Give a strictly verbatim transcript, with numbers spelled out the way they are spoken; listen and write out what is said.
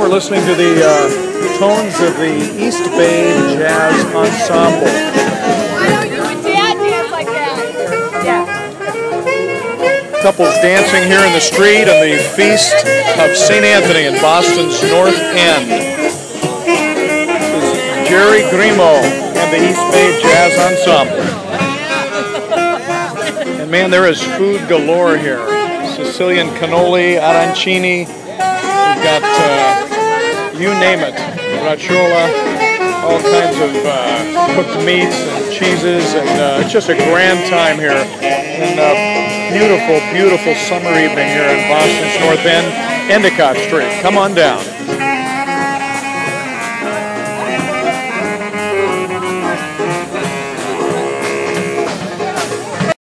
listening to the uh, tones of the East Bay Jazz Ensemble. Why don't you and Dad dance like that? Yeah. Couples dancing here in the street on the Feast of Saint Anthony in Boston's North End. This is Jerry Grimo and the East Bay Jazz Ensemble. And man, there is food galore here. Sicilian cannoli, arancini, we've got, uh, you name it, bracciola, all kinds of uh, cooked meats and cheeses, and uh, it's just a grand time here in a beautiful, beautiful summer evening here in Boston's North End, Endicott Street. Come on down.